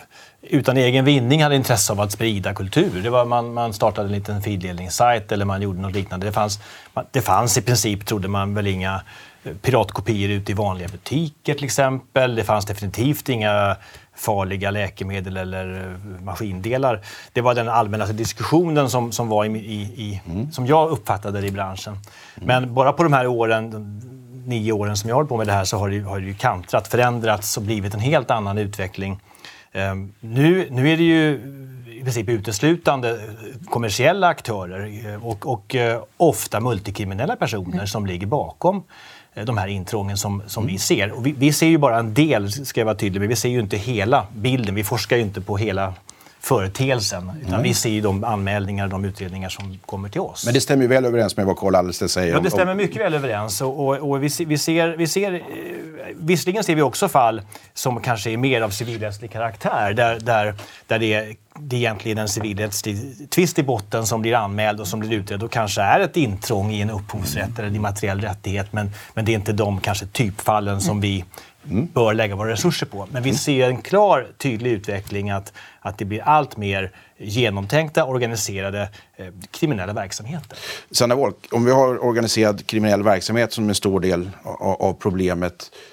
Speaker 4: utan egen vinning hade intresse av att sprida kultur. Det var man, man startade en liten fildelningssajt eller man gjorde något liknande. Det fanns, det fanns i princip, trodde man väl, inga piratkopior ute i vanliga butiker till exempel. Det fanns definitivt inga farliga läkemedel eller maskindelar. Det var den allmänna diskussionen som, som, var i, i, i, mm. som jag uppfattade det i branschen. Mm. Men bara på de här åren, de nio åren som jag har på med det här, så har det, har det ju kantrat, förändrats och blivit en helt annan utveckling. Um, nu, nu är det ju i princip uteslutande kommersiella aktörer och, och uh, ofta multikriminella personer mm. som ligger bakom uh, de här intrången som, som mm. vi ser. Och vi, vi ser ju bara en del, ska jag vara tydlig, men vi ser ju inte hela bilden. Vi forskar ju inte på hela företeelsen, utan mm. vi ser ju de anmälningar, de utredningar som kommer till oss.
Speaker 1: Men det stämmer ju väl överens med vad Carl Allestedt säger.
Speaker 4: Ja, det stämmer mycket väl överens. Och, och, och vi, vi ser, vi ser, visserligen ser vi också fall som kanske är mer av civilrättslig karaktär, där, där, där det, är, det är egentligen en civilrättslig tvist i botten som blir anmäld och som blir utredd och kanske är ett intrång i en upphovsrätt mm. eller en immateriell rättighet, men, men det är inte de kanske typfallen som vi Mm. bör lägga våra resurser på. Men vi mm. ser en klar, tydlig utveckling att, att det blir allt mer genomtänkta, organiserade eh, kriminella verksamheter.
Speaker 1: Sanna Wolk, om vi har organiserad kriminell verksamhet som en stor del av, av problemet,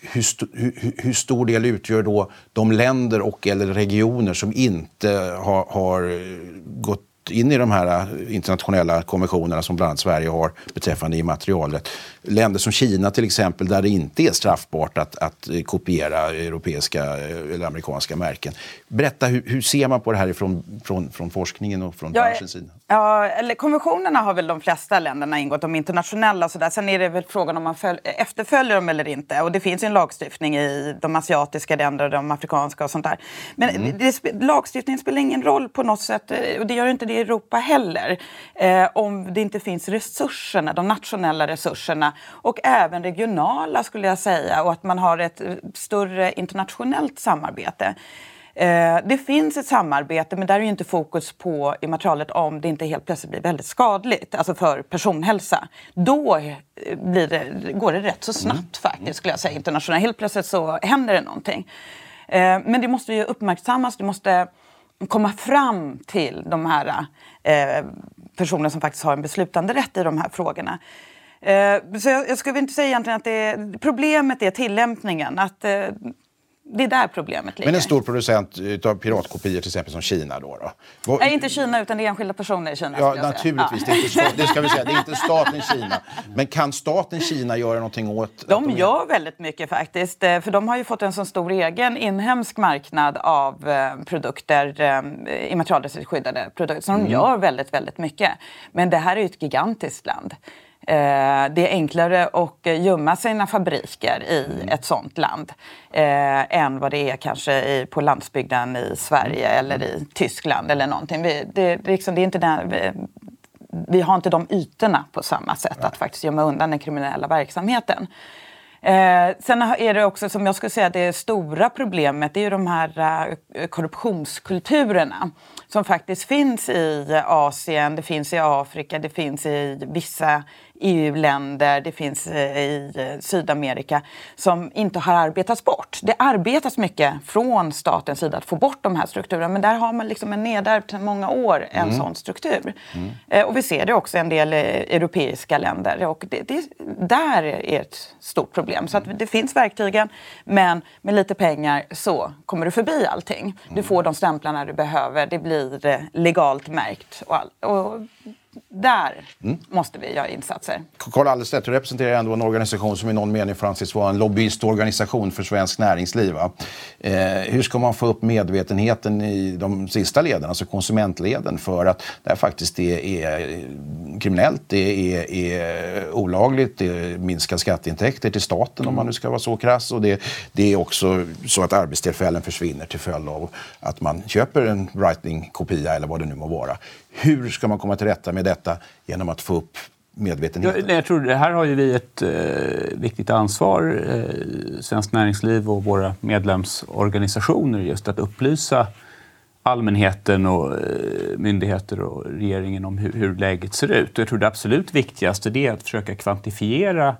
Speaker 1: hur, st- hur, hur stor del utgör då de länder och eller regioner som inte har, har gått in i de här internationella konventionerna som bland annat Sverige har beträffande immaterialrätt. Länder som Kina till exempel, där det inte är straffbart att, att kopiera europeiska eller amerikanska märken. Berätta, hur, hur ser man på det här ifrån, från, från forskningen och från ja, branschens sida?
Speaker 2: Ja, eller konventionerna har väl de flesta länderna ingått, de internationella. Så där. Sen är det väl frågan om man följ, efterföljer dem eller inte. Och det finns ju en lagstiftning i de asiatiska länderna, de afrikanska och sånt där. Men mm. det, lagstiftningen spelar ingen roll på något sätt, och det gör inte det i Europa heller, eh, om det inte finns resurserna, de nationella resurserna och även regionala skulle jag säga, och att man har ett större internationellt samarbete. Eh, det finns ett samarbete, men där är ju inte fokus på immaterialet om det inte helt plötsligt blir väldigt skadligt, alltså för personhälsa. Då blir det, går det rätt så snabbt mm. faktiskt skulle jag säga internationellt. Helt plötsligt så händer det någonting. Eh, men det måste ju uppmärksammas, det måste komma fram till de här eh, personerna som faktiskt har en beslutande rätt i de här frågorna. Eh, så jag, jag skulle inte säga egentligen att det, problemet är tillämpningen, att eh, det är där problemet ligger.
Speaker 1: Men en stor producent av piratkopior till exempel som Kina då? då. Vad,
Speaker 2: Nej, inte Kina utan det är enskilda personer i Kina.
Speaker 1: Ja, naturligtvis. Ja. Det, är inte stat, det ska vi säga. Det är inte staten Kina. Men kan staten Kina göra någonting åt...
Speaker 2: De, de gör väldigt mycket faktiskt. För de har ju fått en så stor egen inhemsk marknad av eh, produkter, eh, immaterialrättsligt skyddade produkter. Så de mm. gör väldigt, väldigt mycket. Men det här är ju ett gigantiskt land. Det är enklare att gömma sina fabriker i mm. ett sånt land eh, än vad det är kanske i, på landsbygden i Sverige mm. eller i Tyskland eller någonting. Vi, det, det, liksom, det är inte där, vi, vi har inte de ytorna på samma sätt ja. Att faktiskt gömma undan den kriminella verksamheten. Eh, sen är det också, som jag skulle säga, det stora problemet, det är ju de här uh, korruptionskulturerna som faktiskt finns i Asien, det finns i Afrika, det finns i vissa E U-länder, det finns i Sydamerika som inte har arbetats bort. Det arbetas mycket från statens sida att få bort de här strukturerna, men där har man liksom en nedärvt många år en mm. sån struktur. Mm. Eh, och vi ser det också i en del europeiska länder, och det, det, där är ett stort problem. Så att det finns verktygen, men med lite pengar så kommer du förbi allting. Du får de stämplarna du behöver, det blir legalt märkt och, all, och där mm. måste vi göra insatser.
Speaker 1: Carl Alderstedt, du representerar ändå en organisation som i någon mening får anses vara en lobbyistorganisation för svensk näringsliv. Va? Eh, hur ska man få upp medvetenheten i de sista leden, alltså konsumentleden, för att det här faktiskt är, är kriminellt, det är, är olagligt, det minskar skatteintäkter till staten om man nu ska vara så krass, och det, det är också så att arbetstillfällen försvinner till följd av att man köper en writing-kopia eller vad det nu må vara. Hur ska man komma till rätta med detta genom att få upp medvetenheten?
Speaker 3: Jag, jag tror det här har ju vi ett eh, viktigt ansvar, eh, Svenskt Näringsliv och våra medlemsorganisationer, just att upplysa allmänheten och eh, myndigheter och regeringen om hur, hur läget ser ut. Och jag tror det absolut viktigaste det är att försöka kvantifiera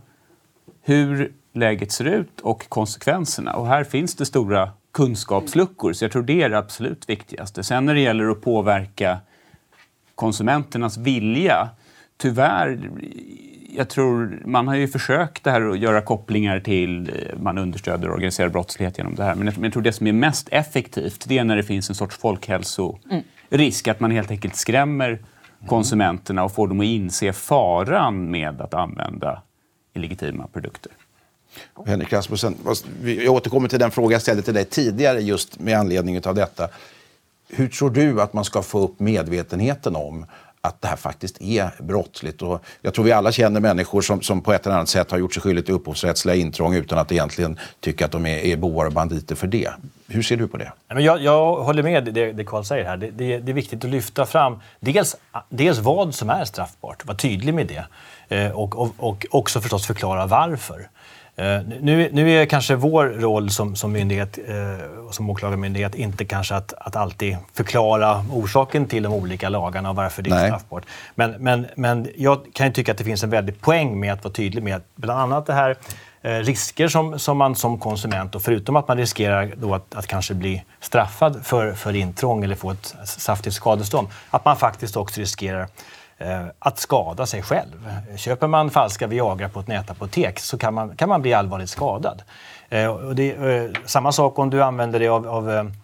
Speaker 3: hur läget ser ut och konsekvenserna. Och här finns det stora kunskapsluckor, så jag tror det är det absolut viktigaste. Sen när det gäller att påverka konsumenternas vilja, tyvärr, jag tror man har ju försökt det här att göra kopplingar till, man understöder organiserad brottslighet genom det här, men jag, men jag tror det som är mest effektivt, det är när det finns en sorts folkhälsorisk, mm. att man helt enkelt skrämmer konsumenterna och får dem att inse faran med att använda illegitima produkter.
Speaker 1: Henrik Rasmussen, jag återkommer till den fråga jag ställde till dig tidigare just med anledning av detta. Hur tror du att man ska få upp medvetenheten om att det här faktiskt är brottsligt? Och jag tror vi alla känner människor som, som på ett eller annat sätt har gjort sig skyldigt till upphovsrättsliga intrång utan att egentligen tycka att de är, är bovar och banditer för det. Hur ser du på det?
Speaker 4: Jag, jag håller med det, det Carl säger här. Det, det, det är viktigt att lyfta fram dels, dels vad som är straffbart, vara tydlig med det, eh, och, och, och också förstås förklara varför. Uh, nu, nu är kanske vår roll som, som myndighet uh, som åklagarmyndighet inte kanske att, att alltid förklara orsaken till de olika lagarna och varför det är straffbart. Men, men, men jag kan ju tycka att det finns en väldigt poäng med att vara tydlig med bland annat det här uh, risker som, som man som konsument, och förutom att man riskerar då att, att kanske bli straffad för, för intrång eller få ett saftigt skadestånd, att man faktiskt också riskerar eh, att skada sig själv. Köper man falska Viagra på ett nätapotek så kan man, kan man bli allvarligt skadad. Eh, och det, eh, samma sak om du använder dig av, av eh,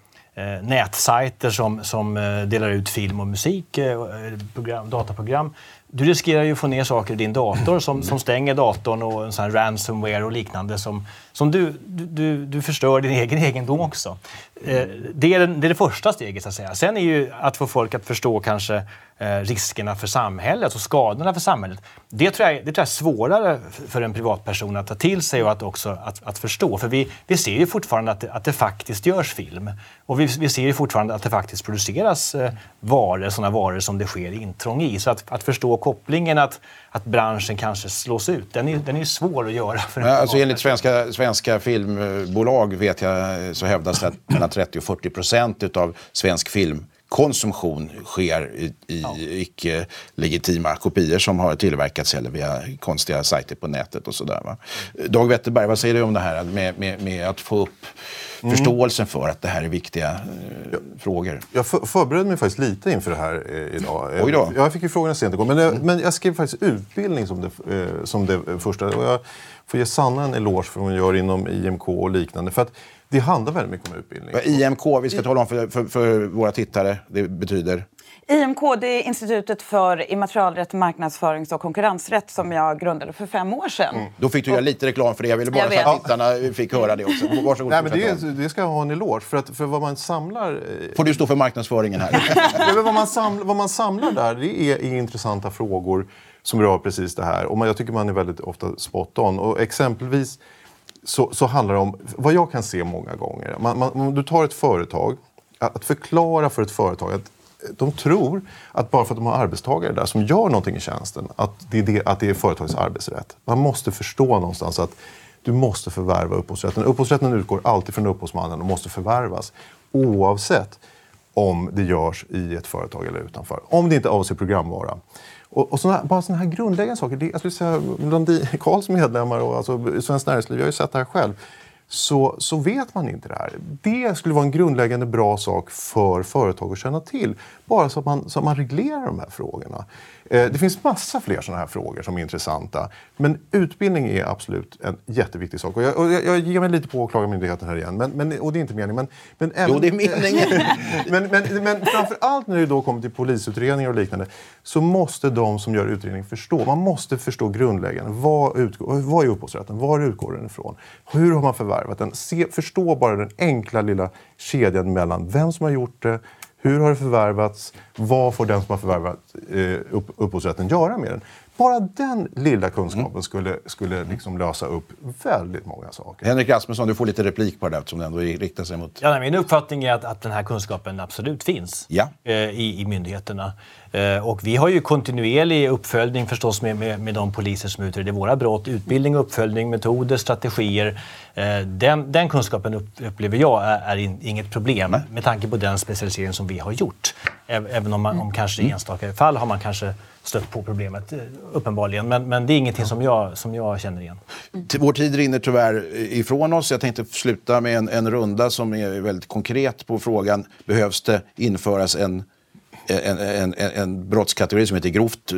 Speaker 4: nätsajter som, som eh, delar ut film och musik, eh, program, dataprogram. Du riskerar ju att få ner saker i din dator som, som stänger datorn och en sån här ransomware och liknande som, som du, du, du förstör din egen egendom också. Eh, det, är den, det är det första steget så att säga. Sen är ju att få folk att förstå kanske eh, riskerna för samhället och skadorna för samhället. Det tror jag, det tror jag är svårare för en privatperson att ta till sig och att också att, att förstå. För vi, vi ser ju fortfarande att det, att det faktiskt görs film. Och vi, vi ser ju fortfarande att det faktiskt produceras eh, varor, sådana varor som det sker intrång i. Så att, att förstå kopplingen att, att branschen kanske slås ut, den är, den är ju svår att göra. För
Speaker 1: ja, alltså enligt svenska, svenska filmbolag vet jag så hävdas att mellan trettio och fyrtio procent av svensk filmkonsumtion sker i, i ja. icke-legitima kopior som har tillverkats eller via konstiga sajter på nätet och sådär. Va? Dag Wetterberg, vad säger du om det här med, med, med att få upp mm. förståelsen för att det här är viktiga eh, ja. frågor?
Speaker 5: Jag för, förberedde mig faktiskt lite inför det här eh, idag.
Speaker 1: Oj då.
Speaker 5: Jag fick ju frågorna sent igår, men jag, mm. men jag skrev faktiskt utbildning som det, eh, som det första. Och jag får ge Sanna en eloge för vad hon gör inom I M K och liknande. För att det handlar väldigt mycket om utbildning.
Speaker 1: I M K, vi ska tala om för, för, för våra tittare, det betyder...
Speaker 2: I M K, det är Institutet för immaterialrätt, marknadsförings- och konkurrensrätt som jag grundade för fem år sedan. Mm.
Speaker 1: Då fick du göra lite reklam för det. Jag ville bara jag så att tittarna fick höra det också. Varsågod.
Speaker 5: Nej, men det, det ska jag ha en eloge. För, att, för vad man samlar...
Speaker 1: Får du stå för marknadsföringen här?
Speaker 5: ja, vad, man samlar, vad man samlar där, det är, är intressanta frågor som rör precis det här. Och man, jag tycker man är väldigt ofta spot on. Och exempelvis så, så handlar det om, vad jag kan se många gånger. Man, man, om du tar ett företag, att förklara för ett företag att de tror att bara för att de har arbetstagare där som gör någonting i tjänsten, att det är, det, att det är företagets arbetsrätt. Man måste förstå någonstans att du måste förvärva upphovsrätten. Upphovsrätten utgår alltid från upphovsmannen och måste förvärvas oavsett om det görs i ett företag eller utanför. Om det inte avser programvara. Och, och såna, bara sådana här grundläggande saker, det, jag skulle säga bland Karls medlemmar och alltså, Svenskt Näringsliv, jag har ju sett det här själv. Så, så vet man inte det här. Det skulle vara en grundläggande bra sak för företag att känna till. Bara så att man, så att man reglerar de här frågorna. Eh, det finns massa fler sådana här frågor som är intressanta. Men utbildning är absolut en jätteviktig sak. Och jag, och jag, jag ger mig lite på åklagarmyndigheten här igen. Men, men, och det är inte meningen. Men, men även,
Speaker 1: jo, det är meningen.
Speaker 5: men, men, men framförallt när det då kommer till polisutredningar och liknande. Så måste de som gör utredning förstå. Man måste förstå grundläggande. Vad, utgår, vad är upphovsrätten? Var utgår den ifrån? Hur har man förvärvat den? Se, förstå bara den enkla lilla kedjan mellan vem som har gjort det. Hur har det förvärvats? Vad får den som har förvärvat eh, upp, upphovsrätten göra med den? Bara den lilla kunskapen mm. skulle, skulle liksom lösa upp väldigt många saker.
Speaker 1: Henrik Rasmusson, du får lite replik på det eftersom det ändå riktar sig mot...
Speaker 4: Ja, nej, min uppfattning är att, att den här kunskapen absolut finns
Speaker 1: ja.
Speaker 4: eh, i, i myndigheterna. Eh, och vi har ju kontinuerlig uppföljning förstås med, med, med de poliser som utreder våra brott. Utbildning, uppföljning, metoder, strategier. Eh, den, den kunskapen upp, upplever jag är, är in, inget problem nej. Med tanke på den specialisering som vi har gjort. Även om, man, om kanske i enstaka fall har man kanske stött på problemet uppenbarligen. Men, men det är ingenting som jag, som jag känner igen.
Speaker 1: Vår tid rinner tyvärr ifrån oss. Jag tänkte sluta med en, en runda som är väldigt konkret på frågan. Behövs det införas en, en, en, en brottskategori som heter grovt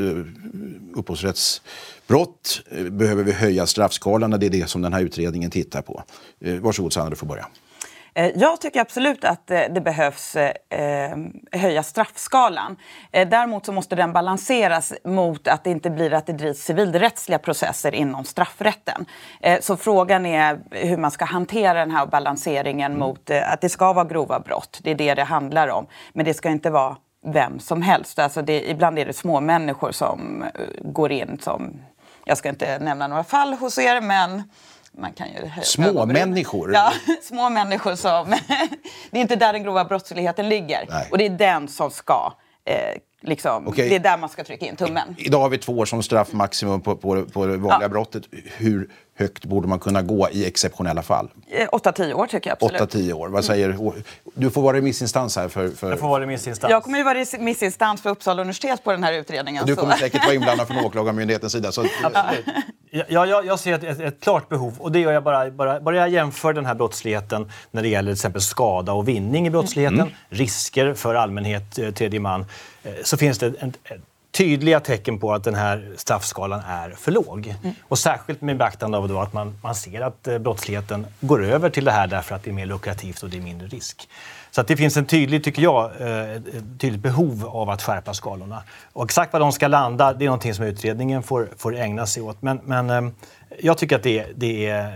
Speaker 1: upphovsrättsbrott? Behöver vi höja straffskalan? Det är det som den här utredningen tittar på. Varsågod Sanna, du får börja.
Speaker 2: Jag tycker absolut att det behövs höja straffskalan. Däremot så måste den balanseras mot att det inte blir att det drivs civilrättsliga processer inom straffrätten. Så frågan är hur man ska hantera den här balanseringen mot att det ska vara grova brott. Det är det det handlar om. Men det ska inte vara vem som helst. Alltså det, ibland är det små människor som går in som... Jag ska inte nämna några fall hos er, men... Man kan ju
Speaker 1: små människor?
Speaker 2: Ja, små människor som... det är inte där den grova brottsligheten ligger. Nej. Och det är den som ska... Eh, liksom, okay. Det är där man ska trycka in tummen.
Speaker 1: Idag har vi två år som straffmaximum på, på, på det vanliga ja. brottet. Hur högt borde man kunna gå i exceptionella fall?
Speaker 2: åtta till tio år tycker jag absolut.
Speaker 1: åtta till tio år. Vad säger mm. Du får vara remissinstans här för... för...
Speaker 4: Jag får vara remissinstans.
Speaker 2: Jag kommer ju vara remissinstans för Uppsala universitet på den här utredningen.
Speaker 1: Och du kommer så. säkert vara inblandad från åklagarmyndighetens sida. Så...
Speaker 4: Absolut. Ja, jag, jag ser ett, ett, ett klart behov, och det gör jag bara, bara, bara jag jämför den här brottsligheten när det gäller till exempel skada och vinning i brottsligheten, mm. risker för allmänhet, tredje man, så finns det en, en tydliga tecken på att den här straffskalan är för låg. Mm. Och särskilt med beaktande av då att man, man ser att eh, brottsligheten går över till det här därför att det är mer lukrativt och det är mindre risk. Så att det finns en tydlig, tycker jag, eh, tydligt behov av att skärpa skalorna. Och exakt vad de ska landa, det är någonting som utredningen får, får ägna sig åt. Men, men eh, jag tycker att det, det är...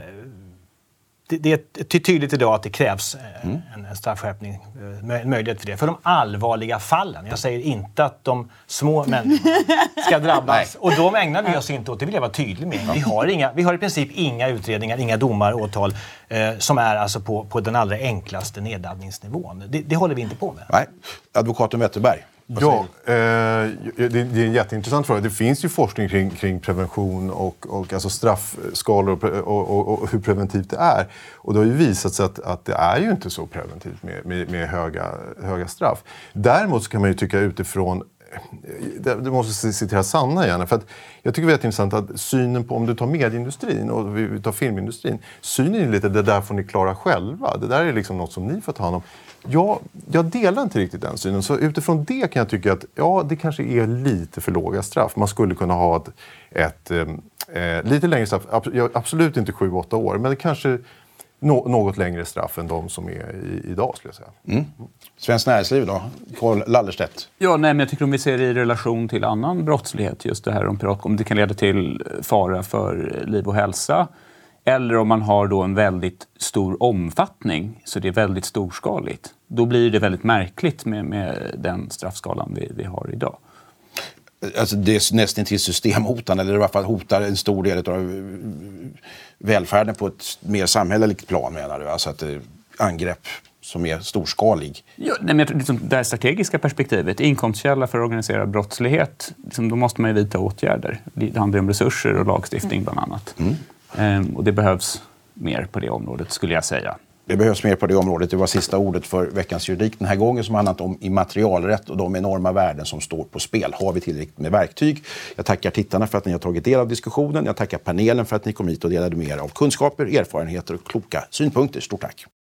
Speaker 4: Det, det är tydligt idag att det krävs mm. en, en straffskärpning, en möjlighet för det. För de allvarliga fallen. Jag säger inte att de små människorna ska drabbas. Och de ägnar vi oss inte åt, det vill jag vara tydlig med. Vi har, inga, vi har i princip inga utredningar, inga domar, åtal eh, som är alltså på, på den allra enklaste nedladdningsnivån. Det, det håller vi inte på med.
Speaker 1: Nej. Advokaten Wetterberg.
Speaker 5: Ja, eh, det, det är en jätteintressant fråga. Det finns ju forskning kring, kring prevention och, och alltså straffskalor och, och, och hur preventivt det är. Och det har ju visat sig att, att det är ju inte så preventivt med, med, med höga, höga straff. Däremot så kan man ju tycka utifrån, det måste citera Sanna gärna, för att jag tycker det är intressant att synen på, om du tar medieindustrin och vi tar filmindustrin, synen är lite, det där får ni klara själva. Det där är liksom något som ni får ta hand om. Ja, jag delar inte riktigt den synen. Så utifrån det kan jag tycka att ja, det kanske är lite för låga straff. Man skulle kunna ha ett, ett eh, lite längre straff. Absolut inte sju åtta år, men det kanske no, något längre straff än de som är i, idag, skulle jag säga.
Speaker 1: Mm. Svenskt näringsliv då? Carl Lallerstedt.
Speaker 3: Ja, nej, men jag tycker om vi ser i relation till annan brottslighet, just det här om pirat, om det kan leda till fara för liv och hälsa. Eller om man har då en väldigt stor omfattning, så det är väldigt storskaligt. Då blir det väldigt märkligt med, med den straffskalan vi, vi har idag.
Speaker 1: Alltså det är nästan till systemhotande, eller i alla fall hotar en stor del av välfärden på ett mer samhälleligt plan, menar du? Alltså att det är angrepp som är storskalig.
Speaker 3: Ja, nej, men liksom det här strategiska perspektivet, inkomstkälla för organiserad brottslighet, liksom, då måste man ju vidta åtgärder. Det handlar om resurser och lagstiftning bland annat. Mm. Um, och det behövs mer på det området, skulle jag säga.
Speaker 1: Det behövs mer på det området. Det var sista ordet för veckans juridik den här gången, som handlat om immaterialrätt och de enorma värden som står på spel. Har vi tillräckligt med verktyg? Jag tackar tittarna för att ni har tagit del av diskussionen. Jag tackar panelen för att ni kom hit och delade med er av kunskaper, erfarenheter och kloka synpunkter. Stort tack!